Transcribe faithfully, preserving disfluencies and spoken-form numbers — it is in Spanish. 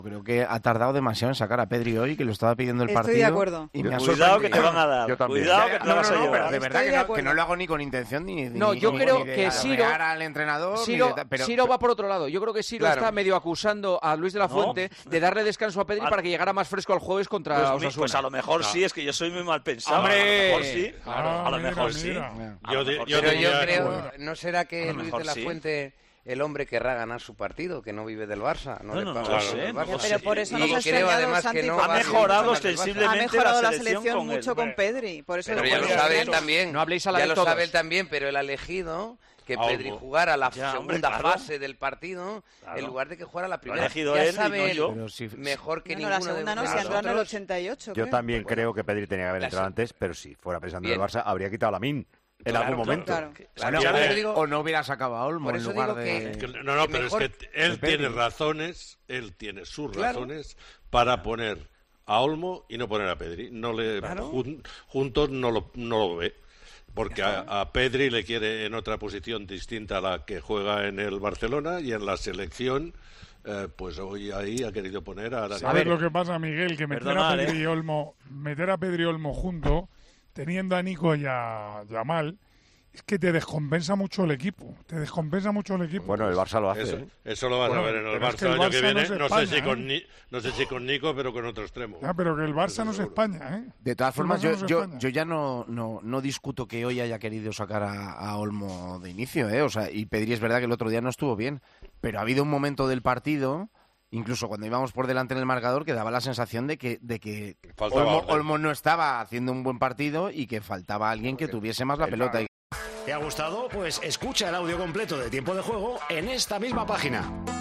Creo que ha tardado demasiado en sacar a Pedri hoy, que lo estaba pidiendo el Estoy partido. de acuerdo. Y me ha Cuidado que sorprendido. te van a dar. Yo también. Cuidado que te No, vas no, a no, pero llevar. de verdad Estoy que de no, acuerdo. que no lo hago ni con intención ni, ni No, yo ni- creo ni de que Siro- alardear al entrenador. ni Siro, de- pero- Siro va por otro lado. Yo creo que Siro Claro. está medio acusando a Luis de la No. Fuente de darle descanso a Pedri Al- para que llegara más fresco al jueves contra Pues, Osasuna. pues a lo mejor No. sí, es que yo soy muy mal pensado. ¡Hombre! A lo mejor sí. Ah, a lo mira, mejor mira. sí. A Yo lo di- mejor yo sí. Pero yo diría- creo, ¿no será A que lo Luis mejor de la sí. Fuente, el hombre querrá ganar su partido, que no vive del Barça? No, No, le no, paga no el sé, Barça? no Pero sé. por eso Y nos ha creo extrañado, además Santi, que no porque va Ha a ser mejorado mucho más del Barça. ostensiblemente ha mejorado la selección selección con el- mucho con Pedri. Por eso Pero lo ya lo ponía sabe él bien. también. No habléis a la ya de lo todos. sabe él también, pero él ha elegido que A Pedri Olmo. jugara la Ya, hombre, segunda claro. fase del partido Claro. en lugar de que jugara la Lo ha primera. elegido ya él y sabe no él yo. Pero si- mejor que No, no, ninguno la segunda de no, si nosotros. entró en el ochenta y ocho, Yo creo. también creo que Pedri tenía que haber La entrado se- antes, pero si fuera pensando en Bien. el Barça, habría quitado a Lamine en Claro, algún momento. Claro. Claro, Bueno, por o- eso digo- o no hubiera sacado a Olmo por en eso lugar digo de... que- Que- No, no, que pero mejor es que él Pedri. tiene razones, él tiene sus Claro. razones para poner a Olmo y no poner a Pedri. No le Claro. jun- juntos no lo, no lo ve. Porque a, a Pedri le quiere en otra posición distinta a la que juega en el Barcelona y en la selección, eh, pues hoy ahí ha querido poner a... ¿Sabes ver. lo que pasa, Miguel? Que meter Perdonad, a Pedri ¿eh? y Olmo, meter a Pedri y Olmo junto, teniendo a Nico y a Yamal, es que te descompensa mucho el equipo. Te descompensa mucho el equipo. Bueno, el Barça lo hace. Eso, ¿eh? eso lo vas Bueno, a ver en el pero es Barça que el el año Barça que no viene. es No, sé España, si ¿eh? con Ni- no sé si con Nico, pero con otro extremo. Ya, pero que el Barça Eso no es seguro. España, ¿eh? De todas El formas, Barça yo, no es yo, España. yo ya no, no, no discuto que hoy haya querido sacar a, a Olmo de inicio, ¿eh? O sea, y Pedri es verdad que el otro día no estuvo bien, pero ha habido un momento del partido, incluso cuando íbamos por delante en el marcador, que daba la sensación de que, de que Faltaba Olmo, orden. Olmo no estaba haciendo un buen partido y que faltaba alguien que tuviese más la pelota. Y ¿Te ha gustado? Pues escucha el audio completo de Tiempo de Juego en esta misma página.